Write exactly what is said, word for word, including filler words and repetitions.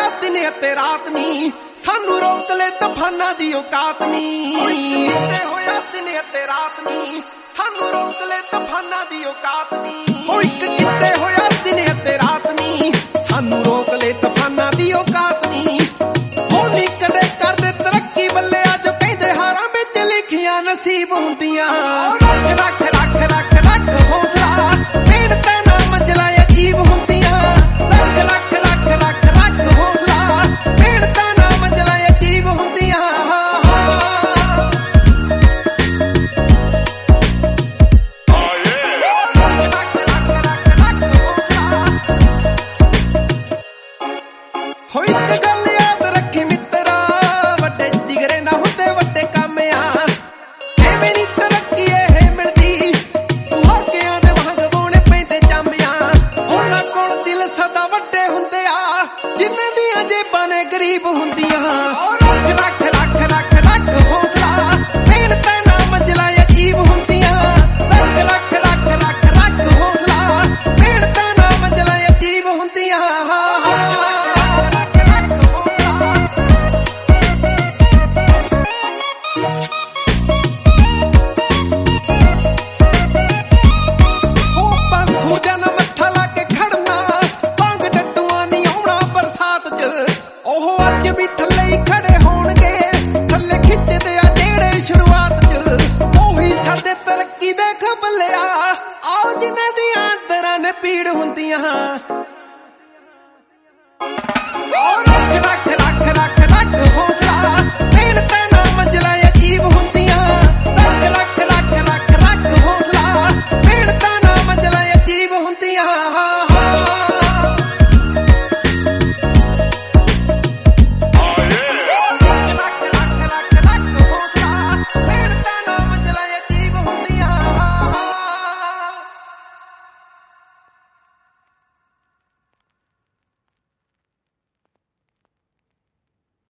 दिन ते रात नी सानू रोक ले तूफाना दी औकात नी। किते होया दिन ते रात नी सानू रोक ले तूफाना दी औकात नी। ओ इक किते होया दिन ते रात नी सानू रोक ले तूफाना दी औकात नी। ओ नी कदे कर दे तरक्की बल्ले जो कहंदे हारां विच लिखियां नसीब हुंदियां। रख रख रख रख रख हौसला मेहनत ना मंजिला अजीब हुंदियां। रख रख रख रख रख हौसला मेहनत ना मंजिला अजीब हुंदियां। हो इक गल याद रखी मित्रा वड्डे जिगरे ना हुंदे वड्डे काम आ। एवें नी तरक्की एह मिलदी सुहागियां दे वांग बोणे पैंदे जामियां। उन्हां कोल दिल सदा वड्डे हुंदे आ जिन्हां दियां जेबां ने गरीब हुंदियां। रख रख रख रख रख हौसला मेहनत ना मंजिला अजीब हुंदियां। रख रख रख रख रख हौसला मेहनत ना मंजिला अजीब हुंदियां। भी